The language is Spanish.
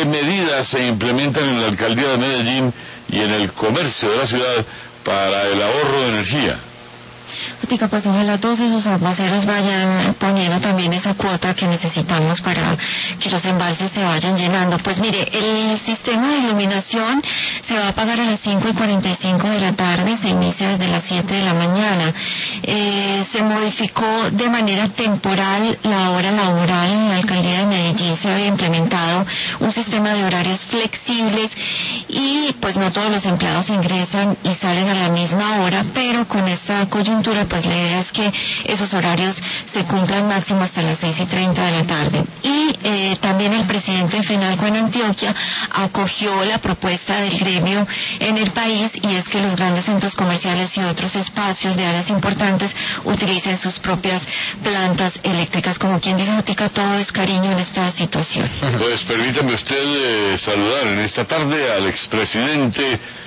medidas se implementan en la alcaldía de Medellín y en el comercio de la ciudad para el ahorro de energía? Pues ojalá todos esos aguaceros vayan poniendo también esa cuota que necesitamos para que los embalses se vayan llenando. Pues mire, el sistema de iluminación se va a apagar a las 5:45 de la tarde, se inicia desde las 7 de la mañana. Se modificó de manera temporal la hora laboral en la alcaldía de Medellín. Se había implementado un sistema de horarios flexibles y pues no todos los empleados ingresan y salen a la misma hora, pero con esta coyuntura pues la idea es que esos horarios se cumplan máximo hasta las 6:30 de la tarde. Y también el presidente de FENALCO en Antioquia acogió la propuesta del gremio en el país, y es que los grandes centros comerciales y otros espacios de áreas importantes utilicen sus propias plantas eléctricas. Como quien dice, Jotica, todo es cariño en esta situación. Pues permítame usted saludar en esta tarde al expresidente